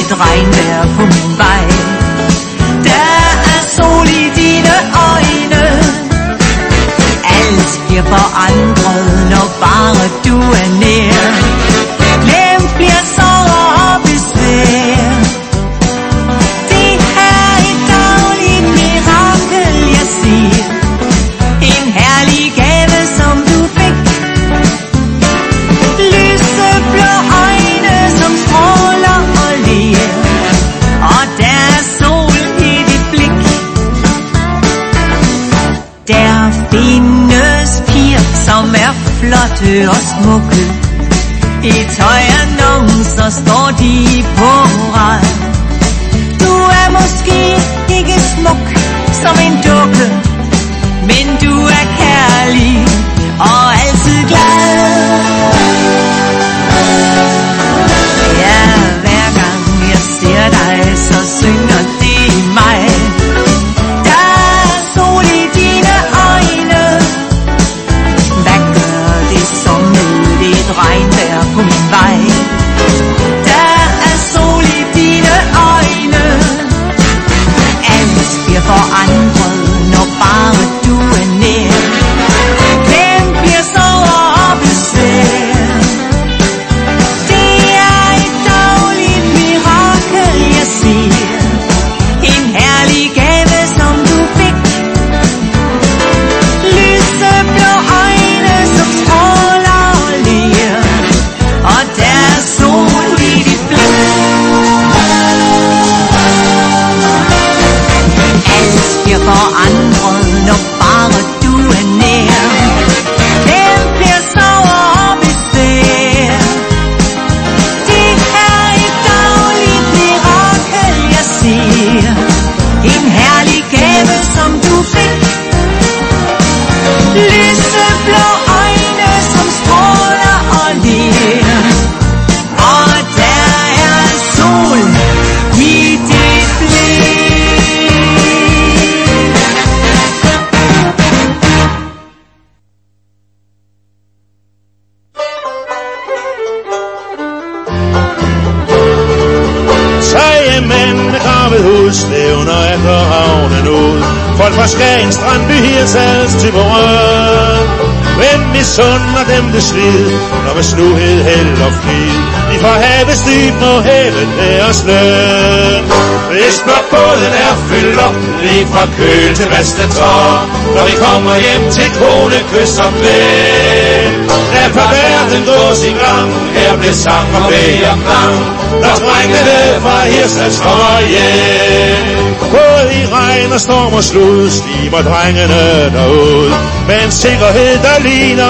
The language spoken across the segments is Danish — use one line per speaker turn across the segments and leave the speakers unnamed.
lidt regnvejr på min vej. Der er sol i dine øjne. Alt bliver forandret, når bare du er nær. Glemt bliver sorger og besvær. Det er et dagligt mirakel, jeg siger. En herlig gave, som du fik. Lyseblå øjne, som stråler og ler. Og der er sol i dit blik. Der findes piger, som er flotte og smukke. I tøjannoncer står de på rad. Du er måske ikke smuk som en dukke, men du er kærlig og altid glad. Ja, hver gang jeg ser dig, så synger det i mig. Der er sol i dine øjne. Hvad gør det så med lidt regnvejr på min vej? Der er sol i dine øjne. Alt bliver forandret, når bare du er nær. Hvem bliver sorger og besvær? Det er et dagligt mirakel, jeg siger. En herlig gave, som du fik. Lyseblå øjne, som stråler og ler. Og der er sol i dit blik. Alt bliver forandret, når bare du er nær. Hvem bliver sorger og besvær? Det er et dagligt mirakel, jeg siger. En herlig gave, som du fik. Lyseblå øjne, som stråler og ler. Og der er sol i dit blik.
Mænd med gravet hus levner efter havnen ud. Folk fra Skagen, Strandby, Hirtshals, Thyborøn. Hvem misunder dem det slid, når med sluhed, held og flid de fra havets dyb må hæve deres løn. Hvis blot båden er fyldt op, lige fra Køl til Vastetorp, når vi kommer hjem til Kone, Kys og Kvæl. Lad på verden gå sin gang, her bliver sang og bag og klang, når drengene fra Hirtshals kommer hjem. Både i regn og storm og slud stimer drengene derud, med en sikkerhed, der ligner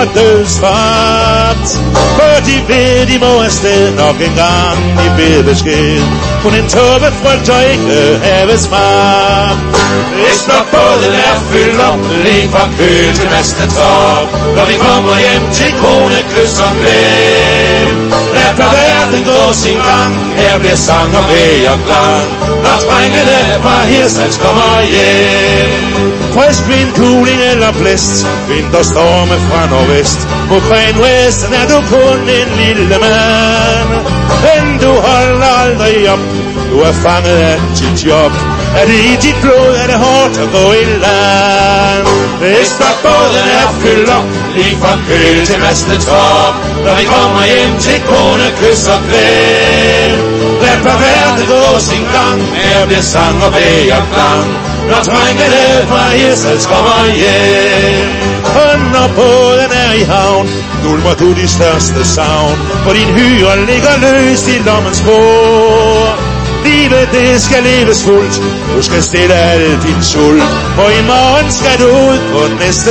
dødsfart. For de ved, de må afsted nok en gang i bedbesked. Kun en tåbe frygter ikke havets magt. Hvis nok båden er fyldt op, lige fra Køl til Vastetorp, når vi kommer hjem til Kone, Kys og Kvæl. Lad på verden gå sin gang, her bliver sang og bag og klang, når drengene fra Hirtshals kommer hjem. Frisk vind, kuling eller blæst, vinterstorme fra nordvest. På Krenvesten er du kun en lille mand, men du holder aldrig op, du er fanget af dit job. Er det i dit blod, er det hårdt at gå i land. Hvis nok båden er fyldt op, lige fra Køl til Vastetorp, når vi kommer hjem til Kone, Kys og Kvæl. Lad på verden gå sin gang, her bliver sang og bag og klang, når drengene fra Hirtshals kommer hjem. Og når båden er i havn, dulmer du de største savn, for din hyre ligger løst i lommens bord. Livet det skal leves fuldt, du skal stille al din sult, for i morgen skal du ud på næste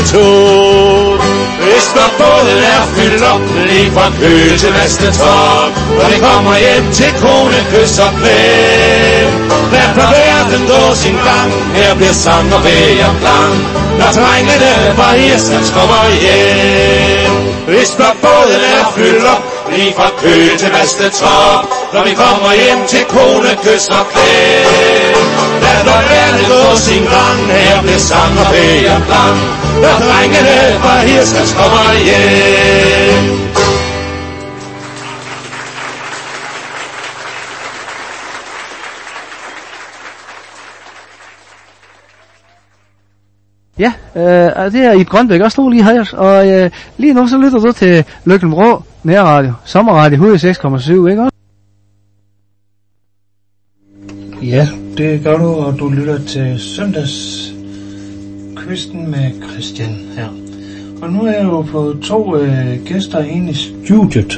tog. Hvis når båden er fyldt op, lige fra Køl til Vastetorp, når vi kommer hjem til Kone, Kys og Kvæl. Lad på verden gå sin gang, her bliver sang og bag og klang, når drengene fra Hirtshals kommer hjem. Hvis når båden er fyldt op, lige fra Køl til Vastetorp, når vi kommer hjem til Kone, Kys og Kvæl. Lad blot verden gå sin gang, her bliver sang og bag og klang, når drengene fra Hirtshals kommer hjem.
Ja, det er Ib Grønbæk, og stod lige her, og lige nu så lytter du til Løkken-Vrå Nærradio, Sommerradio 106,7, ikke også?
Ja, det gør du, og du lytter til Søndagskysten med Christian her. Og nu er jeg jo på 2 gæster inde i studiet,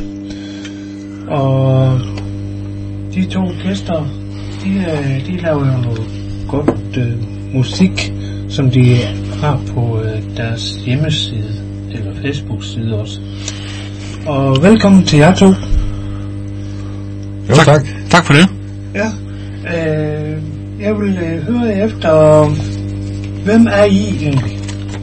og de 2 gæster, de laver jo noget godt musik, som de har på deres hjemmeside, eller Facebook-side også. Og velkommen til jer 2.
Jo, tak. Tak for det.
Ja, jeg vil høre efter, hvem er I egentlig?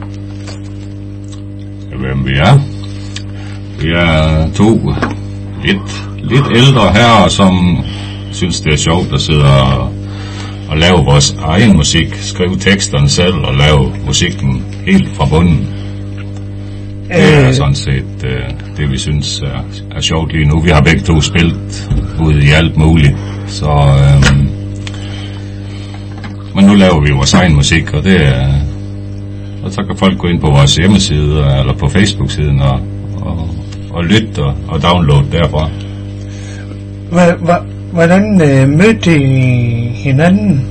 Hvem vi er? Vi er 2 lidt ældre herrer, som synes det er sjovt at sidde og lave vores egen musik, skrive teksterne selv og lave musikken helt fra bunden. Det er sådan set det vi synes er sjovt lige nu. Vi har begge 2 spillet ud i alt muligt, så men nu laver vi vores egen musik, og det er, og så kan folk gå ind på vores hjemmeside eller på Facebook-siden og lytte og downloade derfra.
Hvordan mødte I hinanden?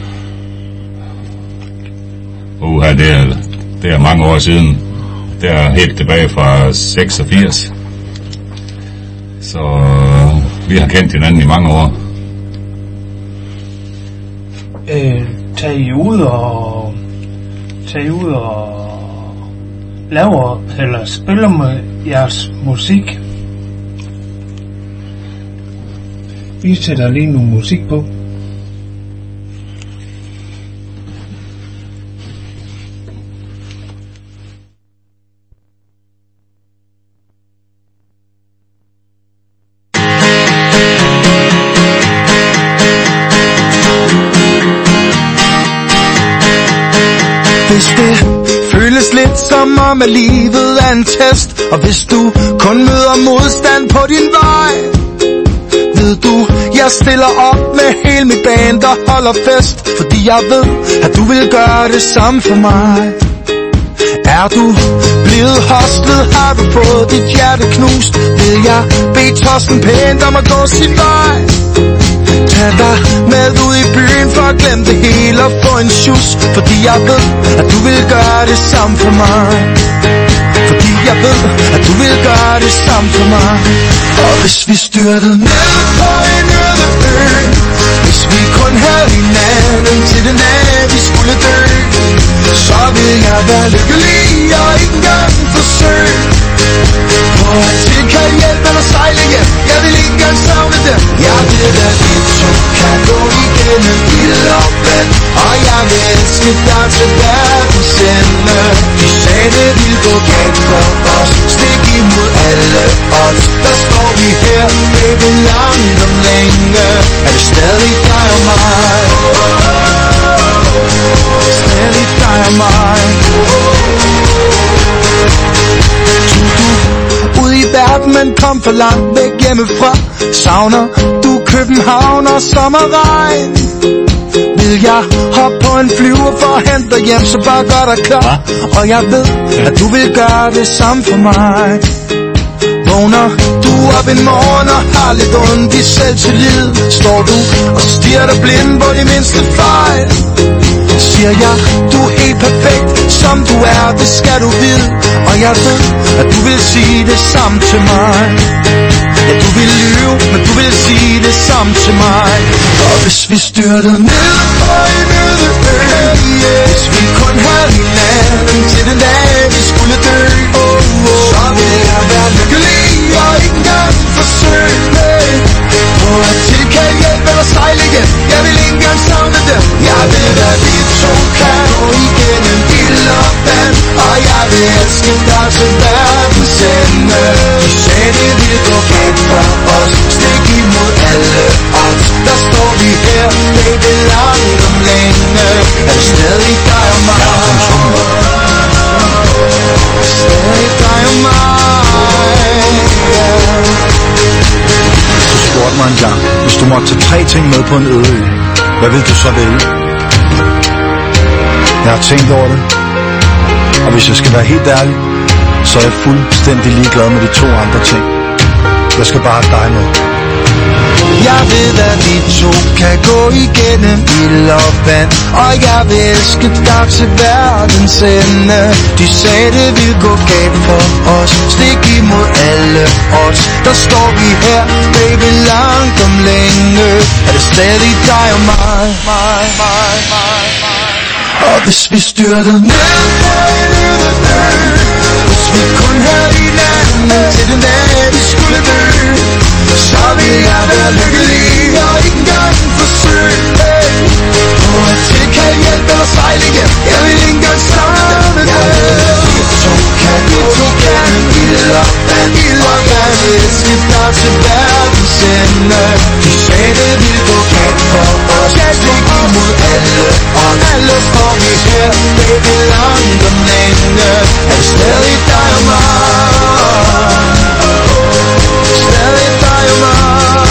Det er mange år siden. Det er helt tilbage fra 86. Så vi har kendt hinanden i mange år.
Tager I ud og laver eller spiller med jeres musik? Vi sætter lige noget musik på.
Hvis det føles lidt som om at livet er en test, og hvis du kun møder modstand på din vej, ved du, jeg stiller op med hele mit band og holder fest, fordi jeg ved, at du vil gøre det samme for mig. Er du blevet hostlet, har du fået dit hjerte knust, vil jeg bede tossen pænt om at gå sin vej. Tag dig med ud i byen for at glemme det hele og få en sjus, fordi jeg ved, at du vil gøre det samme for mig. Fordi jeg ved, at du vil gøre det samme for mig. Og hvis vi styrtede ned på en øde ø, hvis vi kun havde hinanden til den dag vi skulle dø, så vil jeg være lykkelig og ikke engang forsøge på at til kan hjælpe eller sejle hjem. Jeg vil ikke engang savne dem. Jeg ved, at vi 2 kan gå igennem ild og vand, og jeg vil elske dig til verdens ende. De sagde det ville gå galt for os, stik imod alle odds. Der står vi her, baby, langt om længe. Er det stadig dig og mig? Stadig dig og mig. Ud i verden, men kom for langt væk hjemmefra. Savner du København og sommerregn? Vil jeg hoppe på en flyver for at hente dig hjem, så bare gør dig klar. Og jeg ved, at du vil gøre det samme for mig. Vågner du op en morgen og har lidt ondt i selvtillid, står du og stirrer dig blind på de mindste fejl. Siger jeg, du er helt perfekt, som du er, det skal du vide. Og jeg ved, at du vil sige det samme til mig. Ja, du vil lyve, men du vil sige det samme til mig. Og hvis vi styrtede ned på en øde ø, hvis vi kun havde hinanden til den dag vi skulle dø, så vil jeg være lykkelig og ikke engang forsøge på at tilkalde hjælp eller sejle igen. Jeg vil ikke engang savne dem. Jeg ved, at vi 2 kan gå igennem ild og vand, og jeg vil elske dig til verdens ende. Du sagde det ville gå galt for os, stik imod alle odds. Der står vi her, baby, langt om længe. Er det stadig dig og mig? Stadig dig og mig.
Du spurgte mig en gang, hvis du måtte tage 3 ting med på en øde ø, hvad vil du så vælge? Jeg har tænkt over det, Og hvis jeg skal være helt ærlig, så er jeg fuldstændig ligeglad med de 2 andre ting. Jeg skal bare have dig med.
Jeg ved, at vi 2 kan gå igennem ild og vand, og jeg vil elske dig til verdens ende. De sagde, det vil gå galt for os, stik imod alle odds. Der står vi her, baby, langt om længe. Er det stadig dig og mig? Og hvis vi styrtede ned på en øde ø, hvis vi kun havde hinanden til den dag, vi skulle dø, så vil jeg være lykkelig og ikke engang forsøge på at tilkalde hjælp eller sejle igen. Jeg vil ikke engang savne dig. Vi 2 kan gå igennem ild og vand, og jeg vil elske dig til verdens ende. De sagde, det ville gå galt for os, stik imod alle, og alle står vi her, baby, langt om længe. Er det stadig dig og mig? Stadig dig og mig.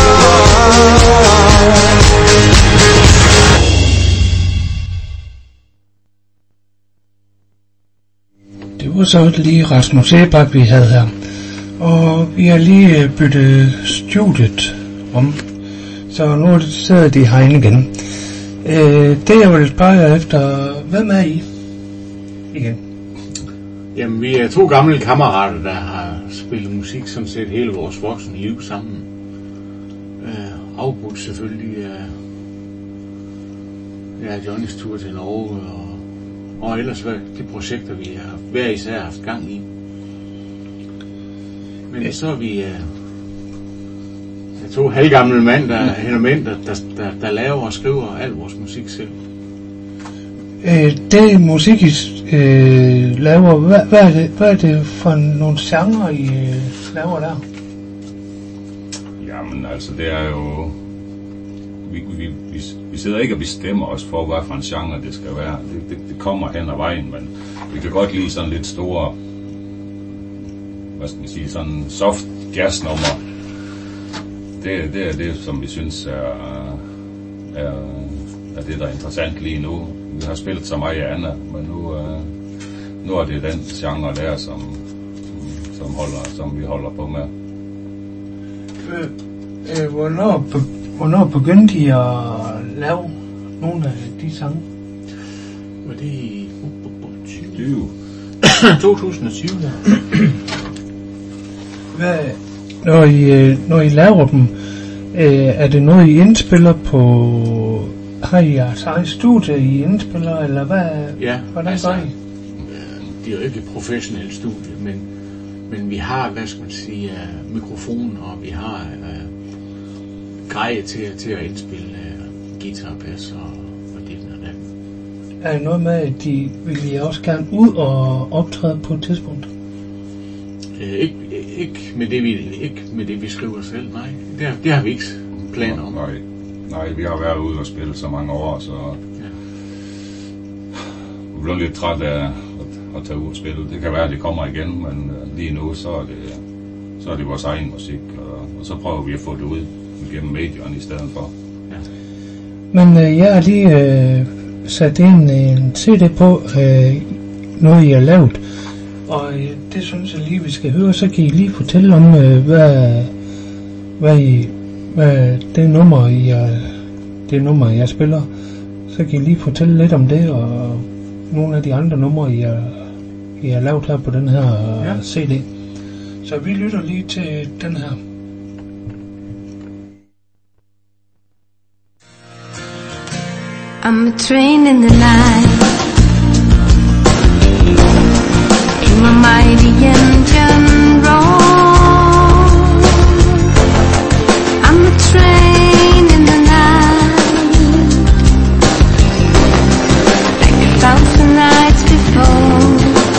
Det var så lige Rasmus Sebak, vi havde her. Og vi har lige byttet studiet om, så nu sidder de herinde igen. Det jeg vil spørge jer efter, hvem er I? Igen.
Jamen, vi er 2 gamle kammerater, der har spillet musik som set hele vores voksne liv sammen. Afbrudt selvfølgelig af Johnnys tur til Norge, og ellers de projekter, vi har hver især haft gang i. Men så er vi 2 halvgamle mænd, der laver og skriver al vores musik selv.
Det musik, I laver, hvad er det for nogle genrer, I laver der?
Jamen altså, det er jo... Vi sidder ikke og bestemmer os for, hvad for en genre det skal være. Det kommer hen ad vejen, men vi kan godt lide sådan lidt store, hvad skal man sige, sådan soft jazznummer. Det er det, som vi synes er det, der er interessant lige nu. Vi har spillet så meget andet, men nu er det den genre der, som vi holder på med.
Hvornår begyndte I at lave nogle af de sange?
Var det i 2020?
Når I laver dem, er det noget, I indspiller på... Har I jeres eget studie, I indspiller, eller hvad?
Ja,
hvordan
altså,
gør I?
Det er jo ikke et professionelt studie, men vi har, hvad skal man sige, mikrofoner, og vi har greje til at indspille guitar, bass og det og det.
Er det noget med, at vil I også gerne ud og optræde på et tidspunkt?
Ikke med det vi skriver selv, nej. Det har vi ikke planer om.
Nej, vi har været ude og spille så mange år, så vi bliver lidt træt af at tage ud og spille. Det kan være, at det kommer igen, men lige nu så er det vores egen musik, og så prøver vi at få det ud gennem medierne i stedet for. Ja.
Men jeg har lige sat en CD på noget, I har lavet, og det synes jeg lige, vi skal høre. Så kan I lige fortælle om, hvad det nummer, jeg spiller. Så kan I lige fortælle lidt om det, og nogle af de andre numre, I har lavet her på den her CD. Så vi lytter lige til den her.
I'm a train in the night, in my mighty engine roar. I'm a train in the night, like 1,000 nights before.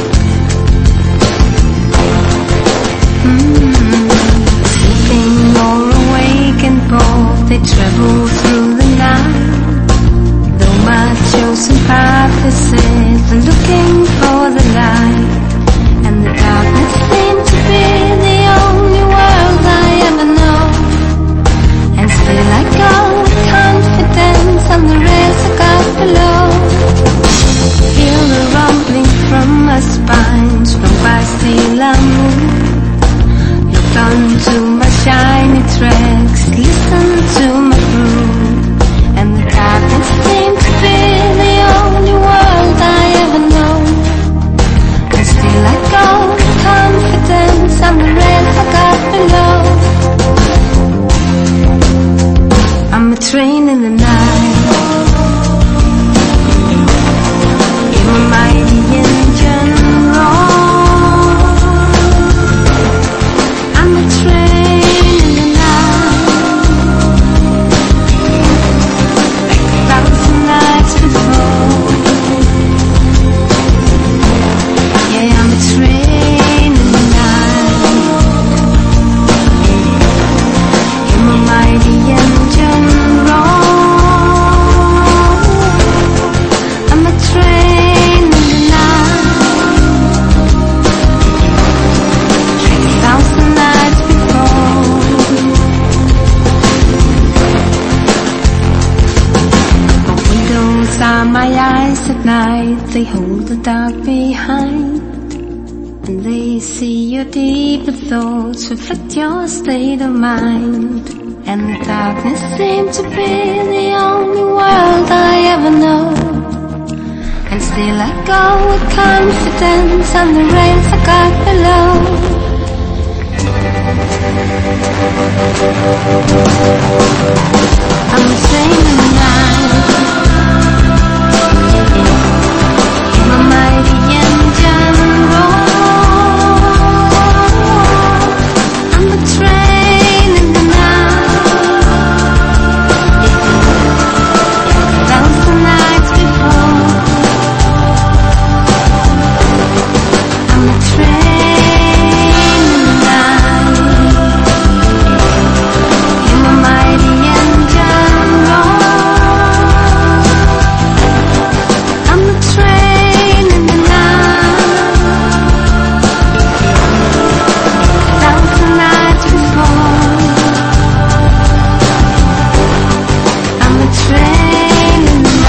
Sleeping or awake and both, they travel through the night. My chosen path is set, looking for the light, and the darkness seems to be the only world I ever know. And still I go with confidence on the rails I got below. Feel the rumbling from my spine. If I Sailor Moon, look onto my shiny tracks, listen to my groove, and the darkness seems to be the only world I ever know. And still I go with confidence on the rails I got below. I'm a train in the night, in my mighty engine roar. I'm a train in the night, like 1,000 nights before. Yeah, I'm a train in the night, in my mighty engine roar. I'm a train in the night, like 1,000 nights before. The windows are my eyes at night, they hold the dark behind. And they see your deeper thoughts, reflect your state of mind. And the darkness seems to be the only world I ever know. And still I go with confidence on the rails I got below. I'm the same in the night, in my mighty engine roar. I'm a train in the night, 1,000 nights before. I'm a train in the night, in my mighty engine roar. I'm a train in the night, 1,000 nights before. I'm a train in the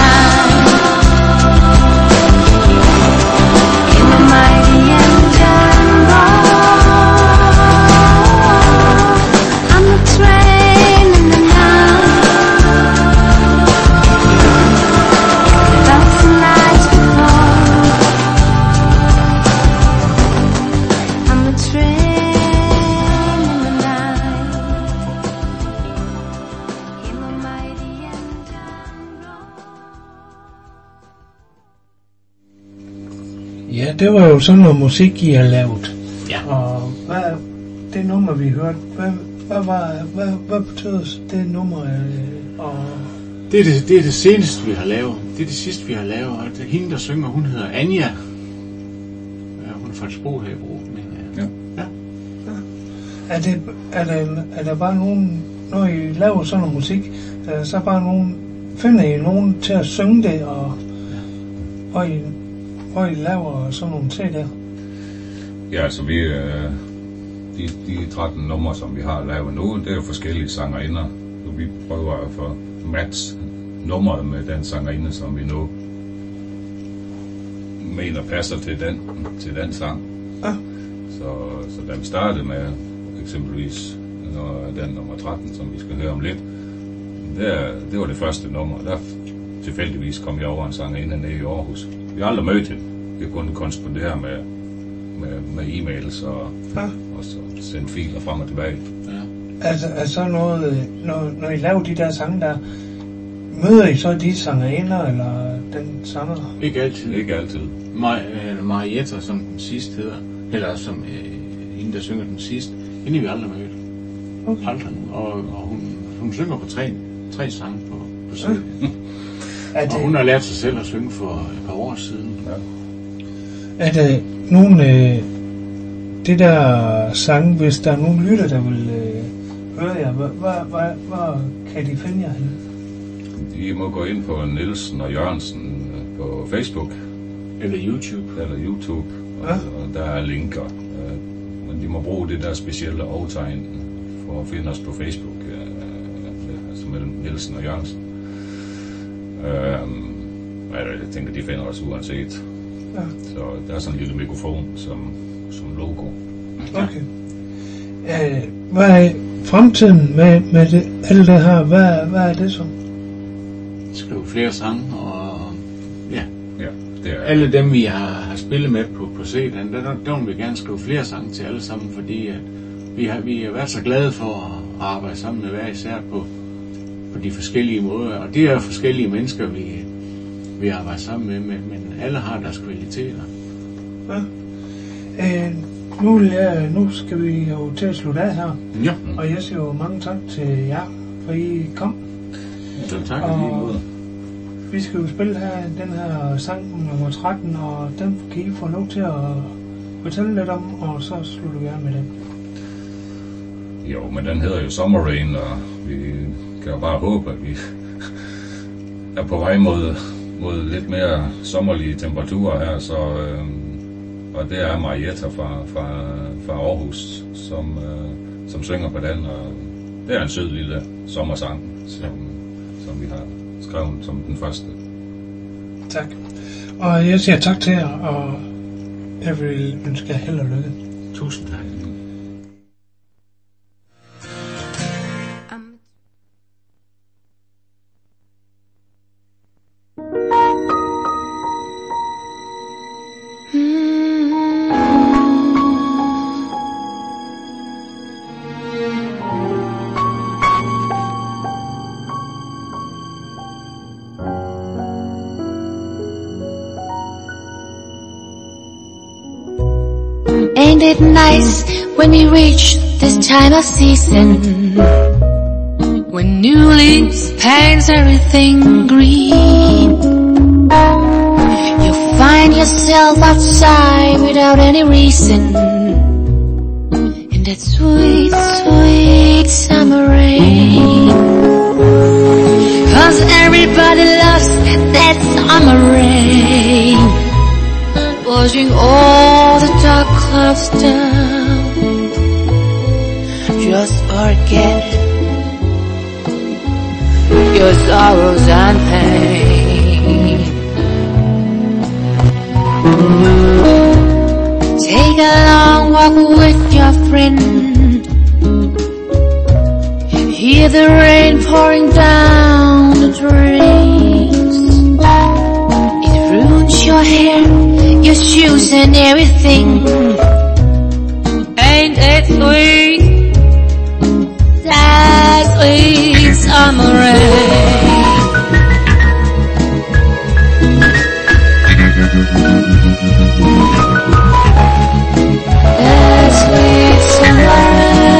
night, in my mighty engine roar. I'm a train in the night, 1,000 nights before. I'm a train in the night, in my mighty engine roar.
Ja, det var jo sådan noget musik, I har lavet.
Ja.
Og det nummer, vi hørte, hvad betyder det nummer? Og
Det er det seneste, vi har lavet. Det er det sidste, vi har lavet. Og det, hende, der synger, hun hedder Anja. Ja, hun er fra et sprog her i Bro. Men,
Ja.
er der bare nogen, når I laver sådan noget musik, er der så bare nogen, finder I nogen til at synge det, og I laver sådan nogle ting der?
Ja, altså vi, de 13 numre, som vi har lavet nu, det er jo forskellige sangerinder. Så vi prøver at få match nummeret med den sangerinde, som vi nu mener passer til den sang.
Ja.
Så da vi startede med eksempelvis den nummer 13, som vi skal høre om lidt, det var det første nummer. Der tilfældigvis kom jeg over en sangerinde nede i Aarhus. Vi har aldrig mødt hende. Vi har kun korresponderet med e-mails og så sendt filer frem og tilbage.
ja.
Altså noget, når I laver de der sange der, møder I så de sangerinder, eller den sanger?
Ikke altid.
Ikke altid.
Marietta, som den sidste hedder, eller som hende, der synger den sidste, hende er vi aldrig mødt.
Okay.
Aldrig. Og hun synger på tre sange på scenen. Og hun har lært sig selv at synge for et par år siden.
Ja.
Er der nogen, det der sang, hvis der er nogen lytter, der vil høre jer, hvor kan de finde jer henne?
I må gå ind på Nielsen og Jørgensen på Facebook.
Eller YouTube.
Og der er linker. Men de må bruge det der specielle overtegn for at finde os på Facebook. Altså mellem Nielsen og Jørgensen. Jeg tænker, de finder os uanset. Ja. Så der er sådan en lille mikrofon, som som logo.
Okay. Hvad er fremtiden med det, alt det her? Hvad er det så?
Skrive flere sange, og ja,
det er
alle dem vi har spillet med på CD'en, der vil vi gerne skrive flere sange til alle sammen, fordi at vi har været så glade for at arbejde sammen med hver især på de forskellige måder, og det er forskellige mennesker vi arbejder sammen med, men alle har deres kvaliteter.
Ja. Nu skal vi jo til at slutte af her.
Ja.
Og jeg siger jo mange tak til jer, for I kom.
Så tak
og
lige måde.
Vi skal jo spille den her sang nummer 13, og den kan I få lov til at fortælle lidt om, og så slutter vi af med den.
Jo, men den hedder jo Summer Rain, og vi kan jo bare håbe, at vi er på vej mod lidt mere sommerlige temperaturer her, så og det er Marietta fra Aarhus, som synger på den, og det er en sød lille sommersang, som vi har skrevet som den første.
Tak. Og jeg siger tak til jer, og jeg vil ønske jer held og lykke.
Tusind tak.
Ain't it nice when we reach this time of season, when new leaves paints everything green? You find yourself outside without any reason, in that sweet, sweet summer rain. 'Cause everybody loves that summer rain, washing all the dark clouds down. Just forget your sorrows and pain. Take a long walk with your friend, hear the rain pouring down the drains. It ruins your hair, your shoes and everything. Ain't it sweet, that sweet summer rain? That sweet summer rain.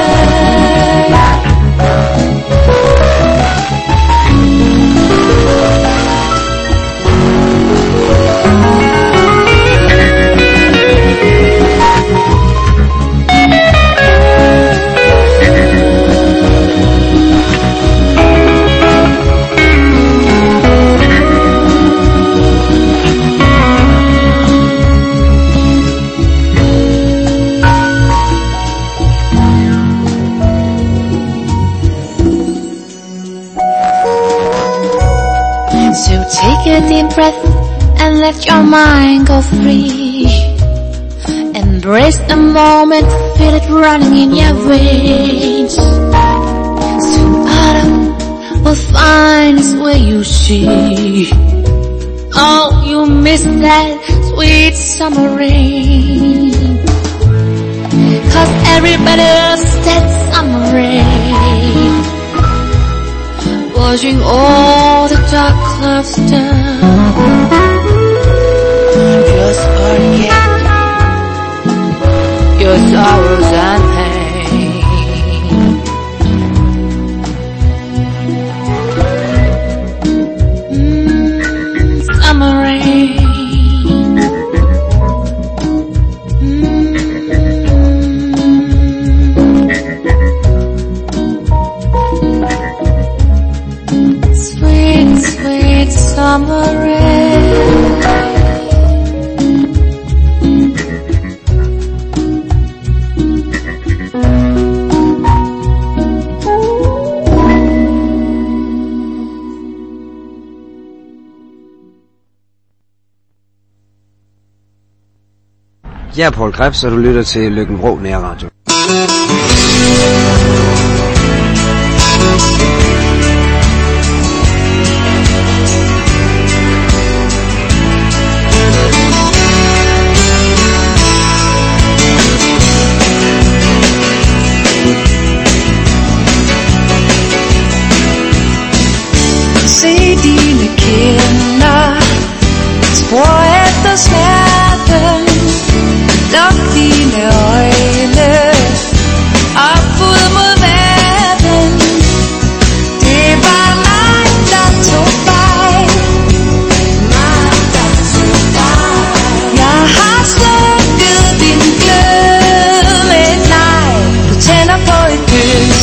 Take a deep breath and let your mind go free. Embrace the moment, feel it running in your veins. Soon autumn will find its way, you see. Oh, you miss that sweet summer rain. 'Cause everybody loves that summer rain, washing all the dark clouds down. Just forget your sorrows and pain. Summer rain. Sweet summer rain.
Jeg er Paul Krebs, og du lytter til Løkken-Vrå Nærradio.
Se dine kinder, spor efter smerten. Luk dine øjne op ud mod verden. Det var mig, der tog fejl. Jeg har slukket din glød med et nej. Du tænder på et kys,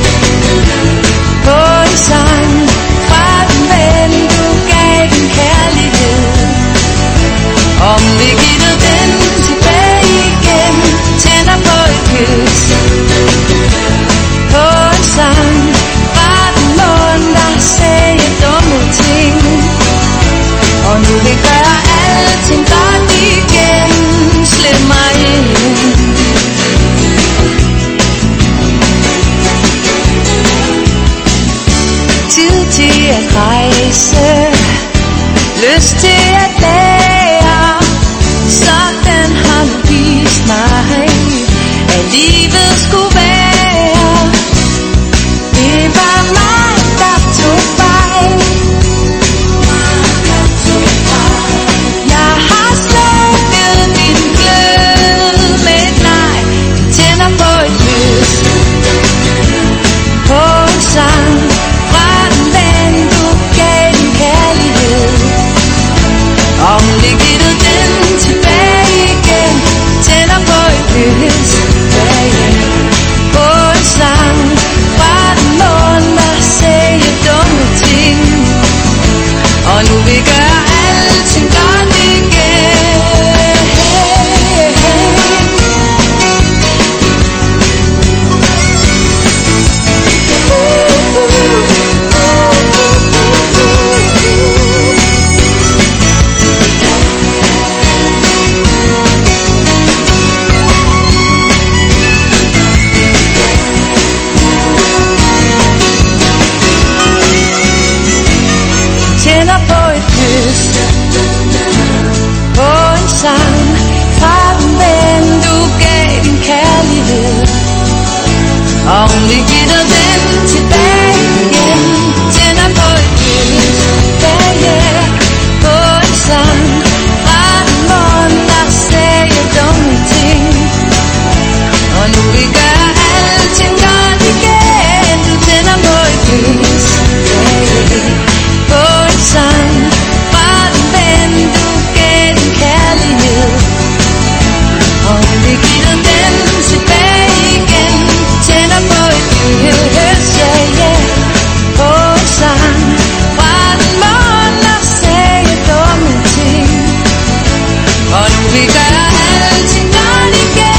på en sang fra den ven, du gav din kærlighed. Om vi giver den tilbage igen, tænder på et kys, på en sang fra den mund, der sagde dumme ting. Og nu vi gør alting godt igen, slip mig ind. Tid til at rejse, lyst til at lære. Sådan har du vist mig, at livet skulle være. Det var mig, der tog fejl. Jeg har slukket din glød med et nej. Du tænder på et kys, på en sang fra den ven, du gav din kærlighed. Om vi giver den tilbage igen, tænder på et kys, på en sang fra den mund, der sagde dumme ting. Og nu vi gør alting godt igen. Tænder på et kys, på en sang fra den ven, du gav din kærlighed. Om vi giver den tilbage igen, tænder på et kys, på en sang fra den mund, der sagde dumme ting. Og nu vi gør alting godt igen, du tænder på et kys, på en sang fra den ven, du gav din kærlighed. Og vi giver den tilbage igen, tænder på et kys, på en sang fra den mund, der sagde dumme ting. Og nu vi gør alting godt igen.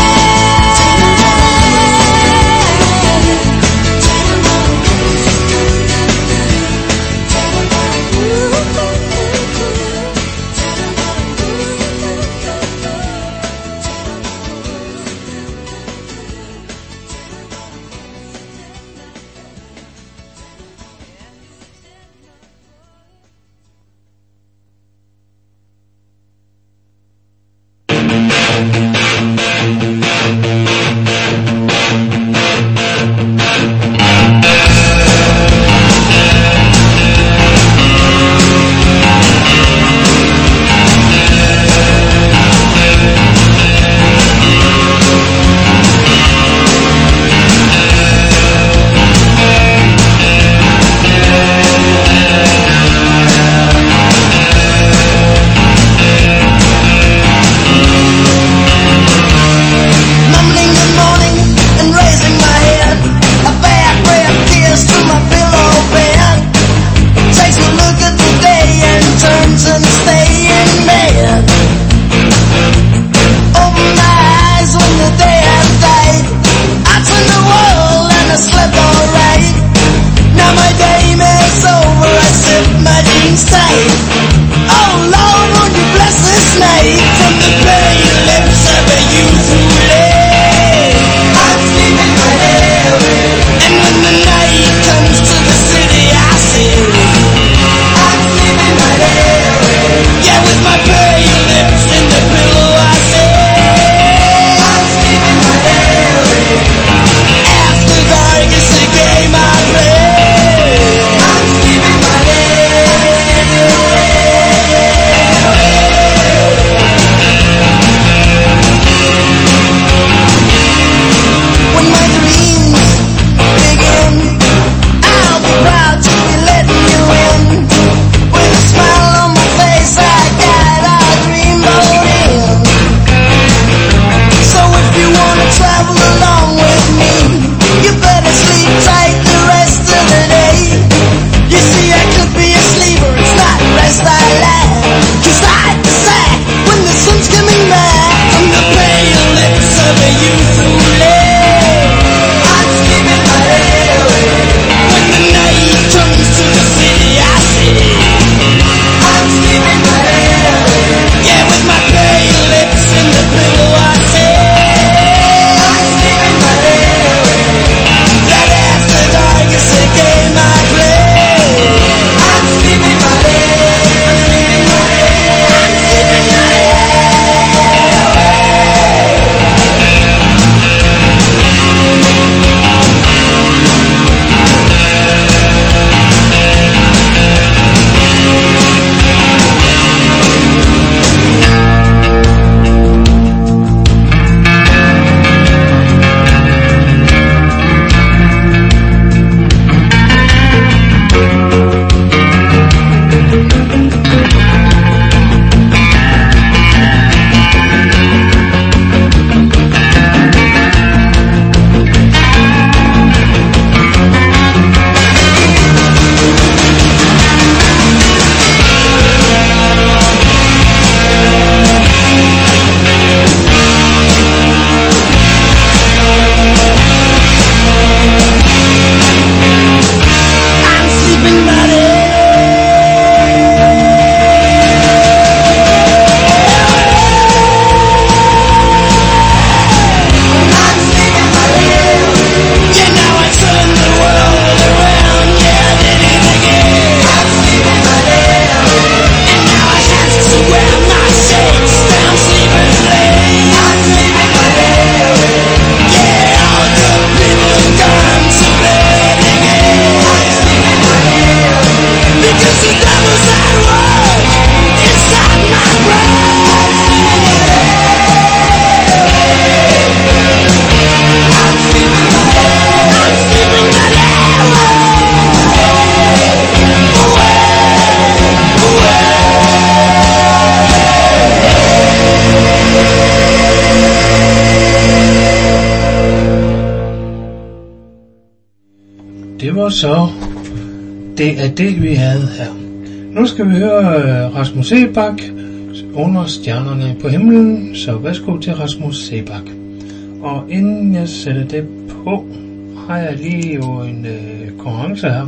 var så det vi havde her. Nu skal vi høre Rasmus Seebach under stjernerne på himlen, så værsgo til Rasmus Seebach. Og inden jeg sætter det på, har jeg lige jo en konkurrence her.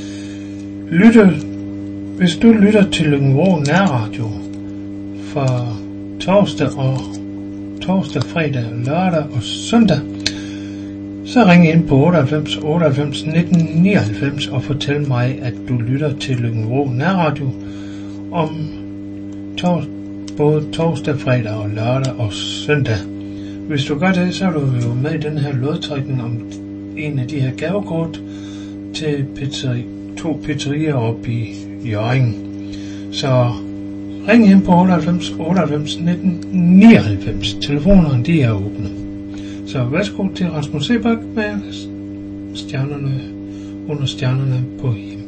Hvis du lytter til Løkken-Vrå Nærradio fra torsdag, fredag, lørdag og søndag, så ring ind på 98 98 19 99 og fortæl mig, at du lytter til Løkken-Vrå Nærradio om både torsdag, fredag og lørdag og søndag. Hvis du gør det, så er du jo med i den her lodtrækning om en af de her gavekort til to pizzerier oppe i Hjørring. Så ring ind på 98 98 19 99. Telefonerne, de er åbne. Så værsgo til Rasmus Seebach med stjernerne under stjernerne på himlen.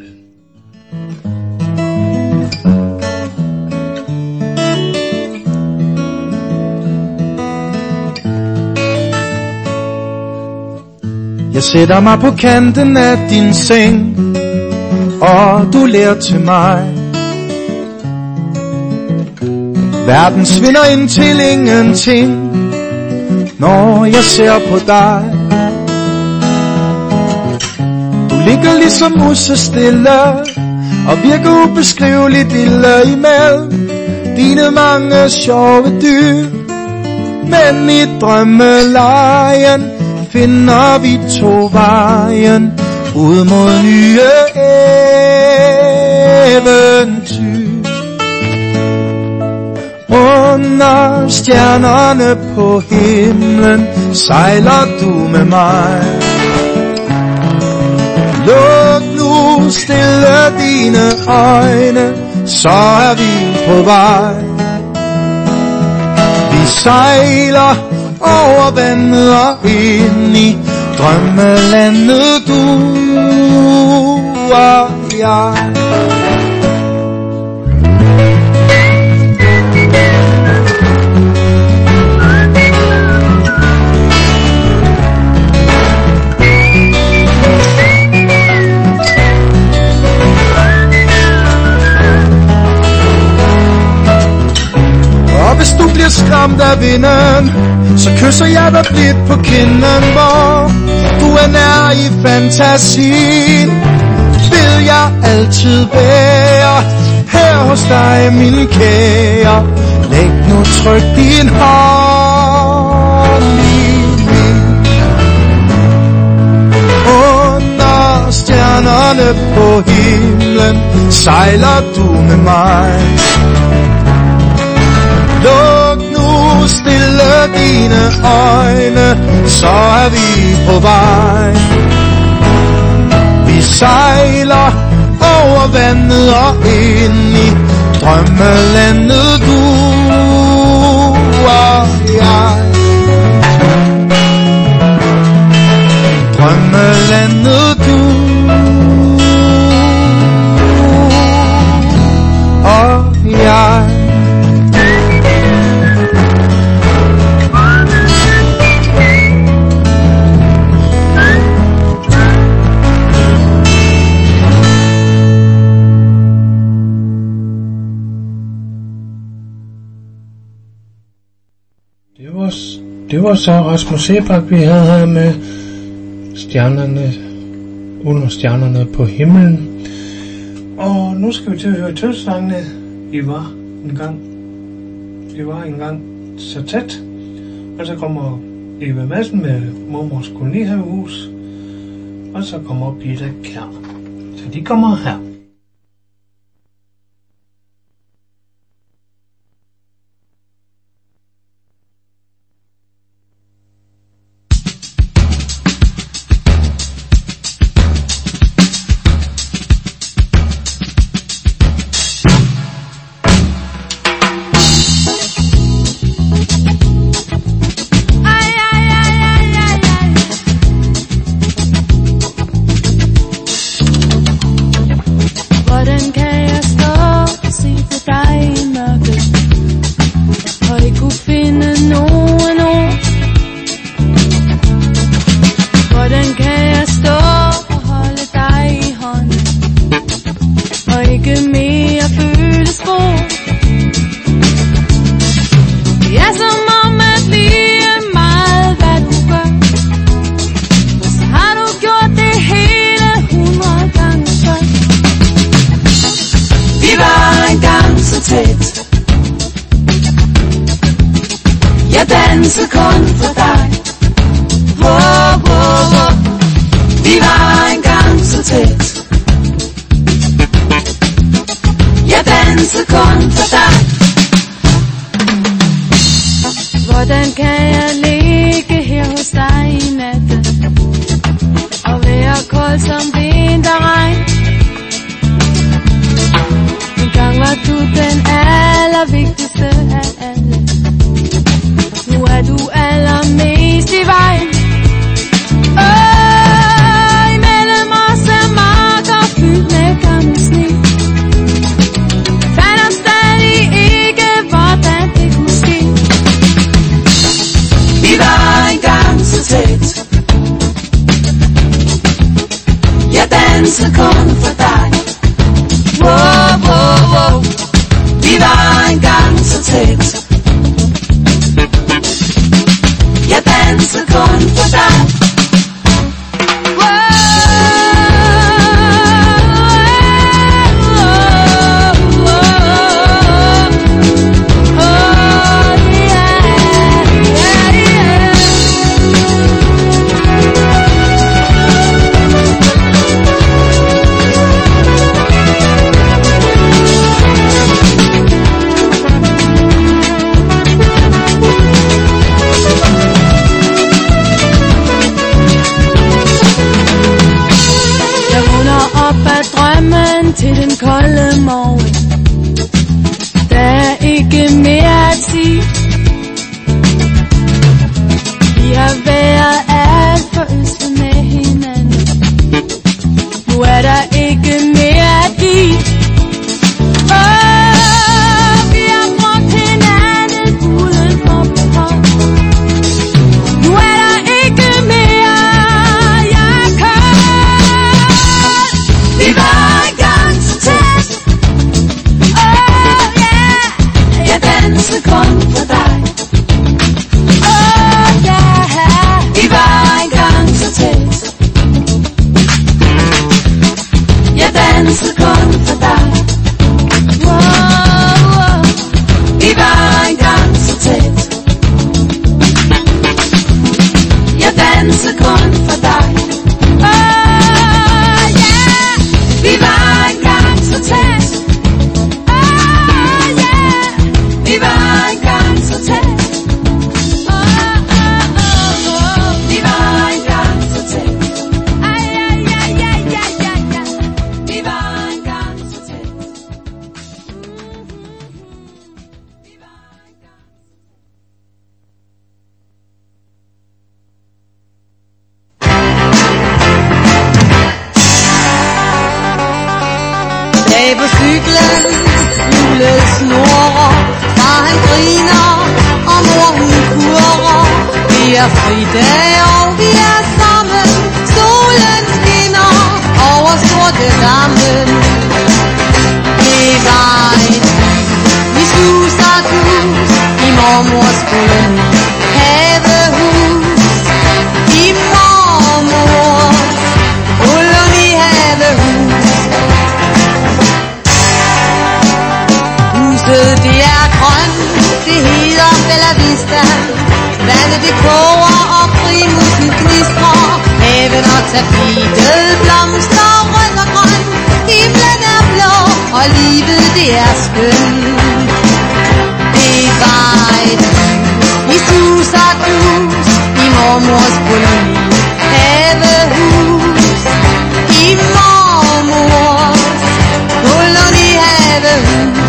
Jeg sætter mig på kanten af din seng, og du ler til mig. Verden svinder ind til ingenting, når jeg ser på dig. Du ligger ligesom musestille og virker ubeskriveligt lille imellem dine mange sjove dyr. Men i drømmelejen finder vi to vejen ud mod nye eventyr. Under stjernerne på himlen sejler du med mig. Luk nu stille dine øjne, så er vi på vej. Vi sejler over vandet og ind i drømmelandet, du og jeg. Og hvis du bliver skræmt af vinden, så kysser jeg dig blidt på kinden, hvor du er nær i fantasien. Vil jeg altid være her hos dig, min kære. Læg nu tryk din hånd i min. Under stjernerne på himlen sejler du med mig. Luk nu stille dine øjne, så er vi på vej. Vi sejler over vandet og ind i drømmelandet, du og jeg. Drømmelandet, du og jeg.
Det var så Rasmus Seebach, vi havde her med stjernerne under stjernerne på himlen. Og nu skal vi til at høre tødsangene. I var engang så tæt. Og så kommer Eva Madsen med Mormors Kolonihavehus. Og så kommer Birthe Kjær. Så de kommer her.
danse kun for dig. Wow, wow, wow. Vi var engang så tæt. Jeg danser kun for dig.
Hvordan kan jeg ligge her hos dig i natten og være kold som vinterregn? En gang var du den allervigtigste af alle. Nu er du allermest i vejen. Imellem os er marker fyldt med gammel sne. Fatter stadig ikke, hvordan det kunne ske.
Vi var engang så tæt. Jeg danser kun for dig. Wow, wow, wow. Vi var engang så tæt. Jeg danser kun for dig.
Til den kolde morgen. Der er ikke mere at sige. Vi har været alt for øste med hinanden. Nu er der ikke mere at give. Vi har brugt hinanden uden for behov. Nu er der ikke mere jeg kan.
Vi var kun for dig. Vi var engang så tæt. Jeg danser kun for dig. Vi var engang så tæt. Jeg danser kun for dig. Vi var engang så tæt. Vi var engang så tæt. Vi var engang så tæt. Vi var engang så tæt.
Bag på cyklen julesnorer. Han griner, og mor hun kurrer. Vi er fridag, og vi er sammen. Solen skinner over sorte dammen. Det var et vi sluser dus i mormors koloni. Havehus i mormors koloni. Havehus. Huset det er grønt, det hedder Bella Vista. Vandet det koger, og primusen knistrer. Haven og tapetet blomster rød og grøn. Himlen er blå, og livet det er skønt. Det var et i sus og dus i mormors koloni. Havehus i mormors koloni. Havehus.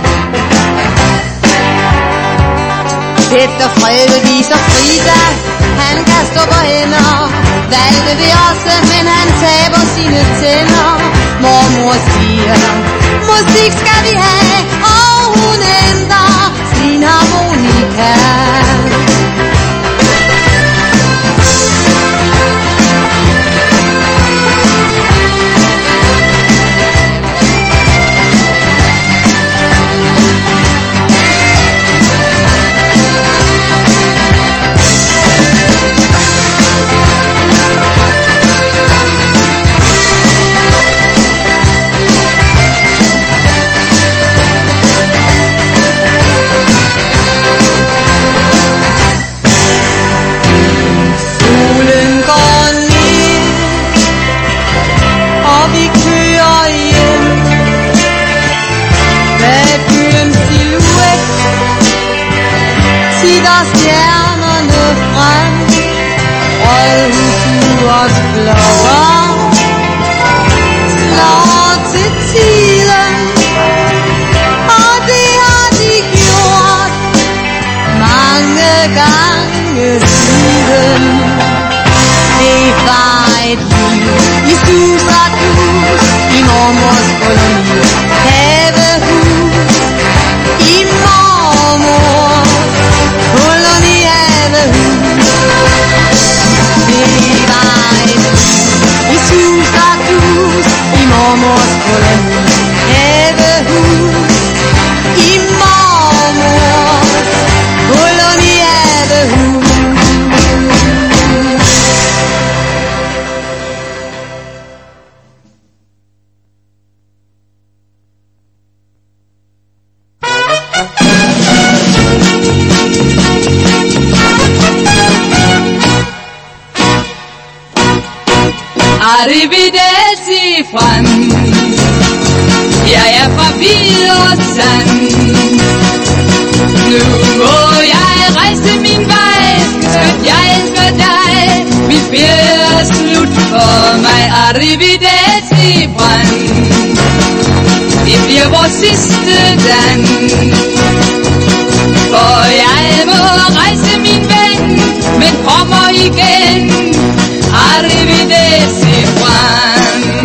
Peter Frede viser Frida. Han kan stå på hænder. Valgte vi også, men han taber sine tænder. Mormor siger, musik skal vi have, og hun ændrer sin harmonika.
Arrivederci, Franz. Jeg er fra Hvidovre. Nu må jeg rejse min vej, skønt jeg elsker dig. Mit ferie er slut for mig. Arrivederci, Franz. Det bliver vores sidste dans. For jeg må rejse min ven, men kommer igen. Arrivederci, Franz.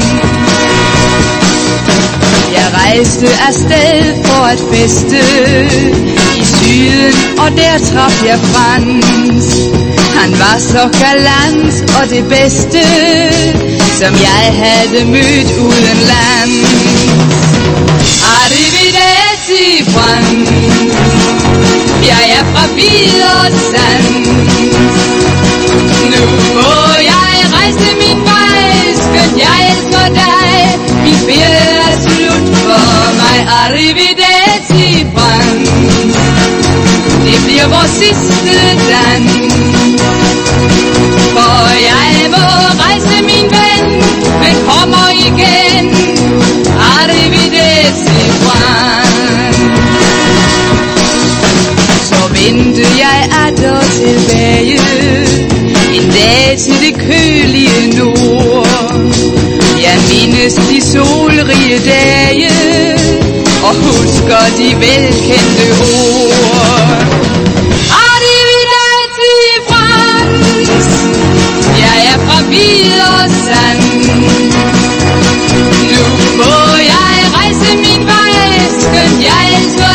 Jeg rejste afsted for at feste i syden, og der traf jeg Frans. Han var så galant og det bedste, som jeg havde mødt uden land. Arrivederci, Frans. Jeg er fra Hvidovre. Nu må jeg rejse min vej, skønt jeg elsker dig. Min ferie er slut for mig. Arrivederci, Franz. Det bliver vores sidste dans. For jeg må rejse min ven, men kommer igen. Arrivederci, Franz. Så vendte jeg atter tilbage en dag til det kølige nord. Jeg mindes de solrige dage og husker de velkendte ord. Arrivederci, Franz. Jeg er fra Hvidovre. Nu må jeg rejse min vej, skønt jeg elsker.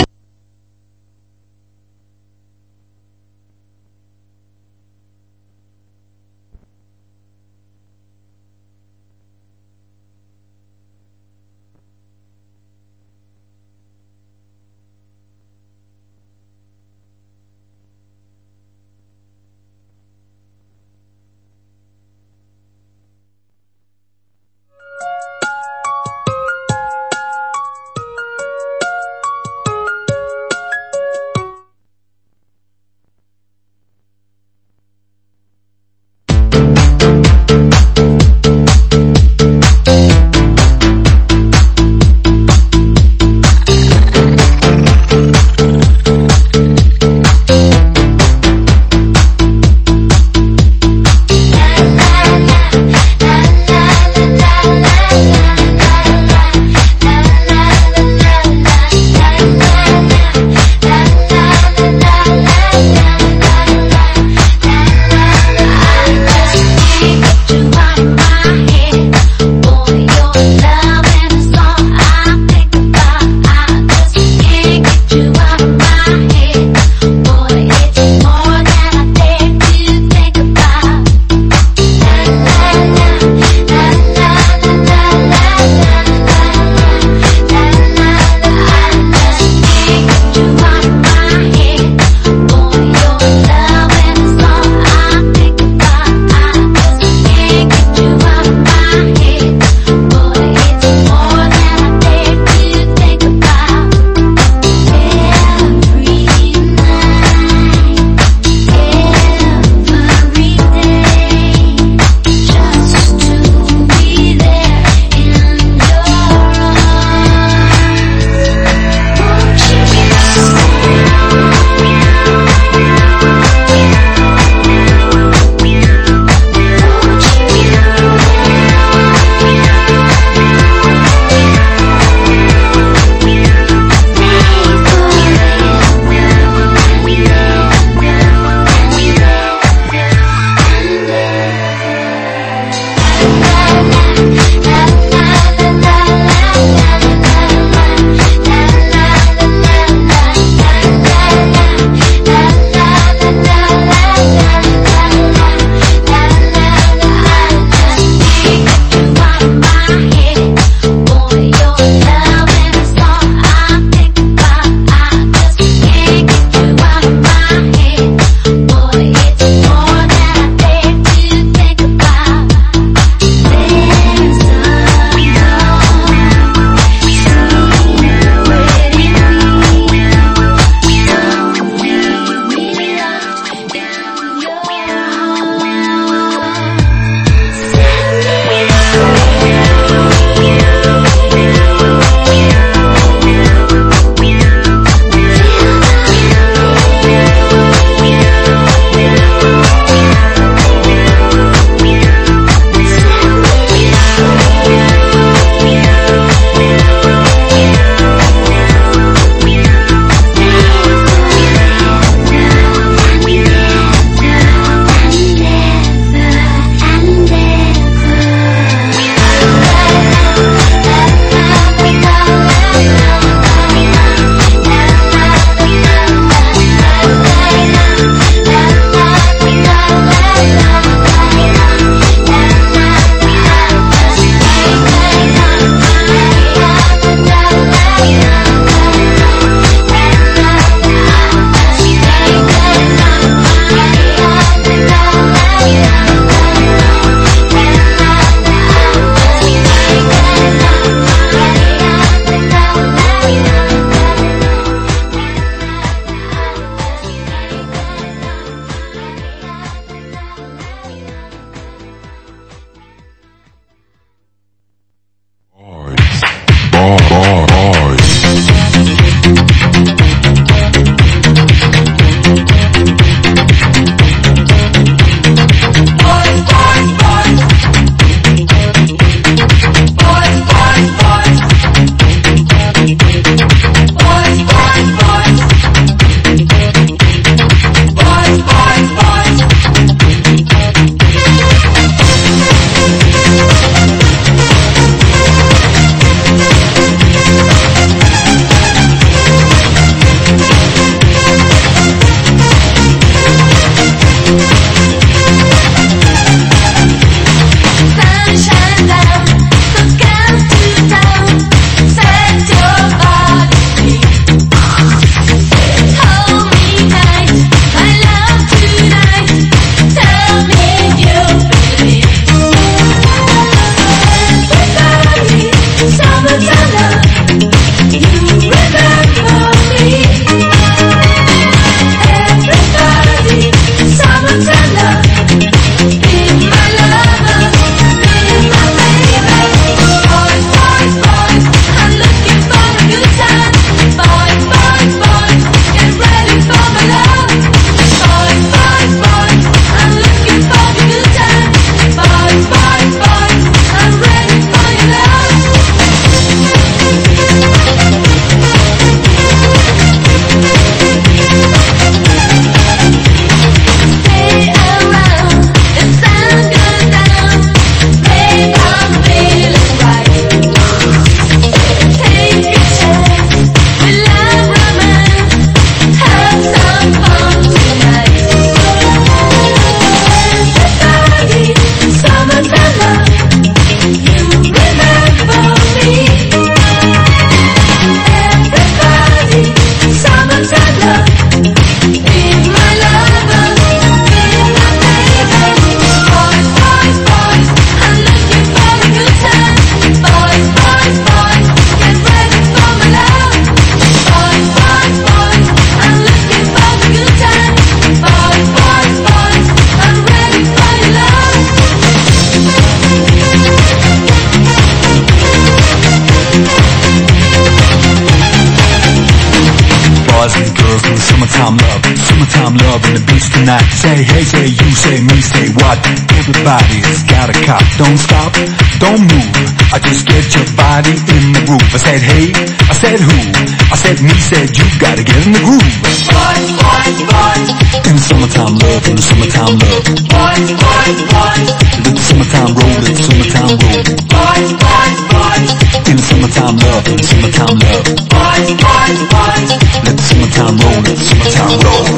summertime love and the beach tonight. Say hey, say you, say me, say what? Everybody's got a cop. Don't stop, don't move. I just get your body in the groove. I said hey, I said who? I said me, said you. Gotta get in the groove.
Boys, boys, boys.
In the summertime love, in the summertime love.
Boys, boys, boys.
Let the summertime roll, let the summertime roll.
Boys, boys, boys.
In the summertime love, in the summertime love.
Boys, boys, boys.
Let the summertime roll, let the summertime roll.